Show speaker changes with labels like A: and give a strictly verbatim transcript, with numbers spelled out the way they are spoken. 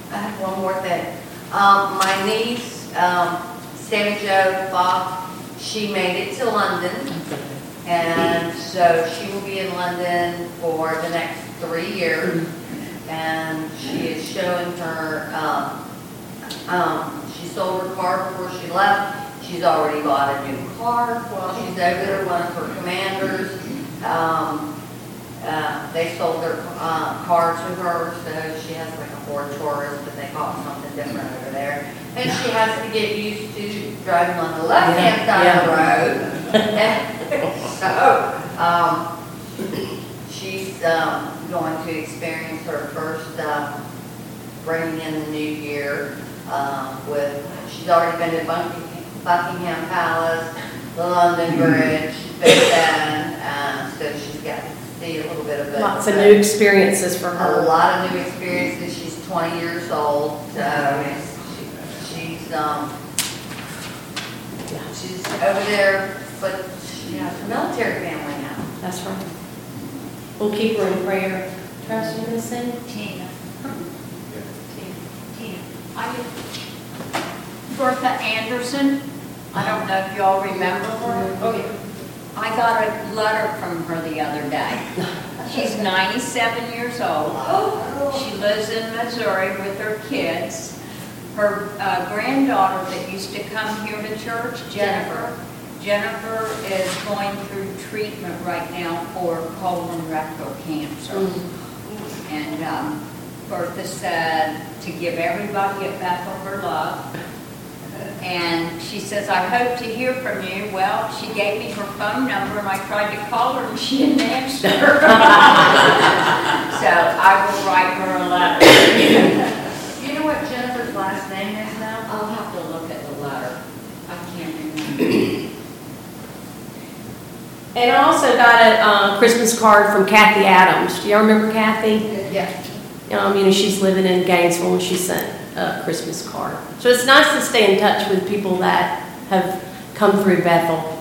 A: I have one more thing. Um, my niece, um, Sammy Jo Fox, she made it to London. And so she will be in London for the next three years. And she is showing her, um, um, she sold her car before she left. She's already bought a new car while she's over there, one of her commanders. Um, uh, they sold their uh, car to her, so she has like a Ford Taurus, but they call it something different over there. And she has to get used to driving on the left-hand side
B: Yeah.
A: of the road. So, um, she's um, going to experience her first uh, bringing in the new year um, with, she's already been to Buckingham, Buckingham Palace, the London Bridge, Big Ben, uh, so she's got to see a little bit of it.
B: Lots of new experiences for
A: A
B: her.
A: lot of new experiences. She's twenty years old, so she, she's, um, she's over there, but she has a military family now.
B: That's right. We'll keep her in prayer. Trust you gonna sing?
C: Tina. Tina. Tina. I, Bertha Anderson. I don't know if y'all remember her.
A: Oh, yeah.
C: I got a letter from her the other day. She's ninety-seven years old. She lives in Missouri with her kids. Her uh, granddaughter that used to come here to church, Jennifer, Jennifer is going through treatment right now for colon rectal cancer.
B: Mm-hmm.
C: And um, Bertha said to give everybody at Bethel her love. And she says, I hope to hear from you. Well, she gave me her phone number, and I tried to call her, and she didn't answer. So I will write her a letter.
A: You know what Jennifer's last name is now?
C: I'll have to look at the letter. I can't remember.
B: And I also got a uh, Christmas card from Kathy Adams. Do y'all remember Kathy?
A: Yeah.
B: Um, you know, she's living in Gainesville, and she sent a Christmas card. So it's nice to stay in touch with people that have come through Bethel.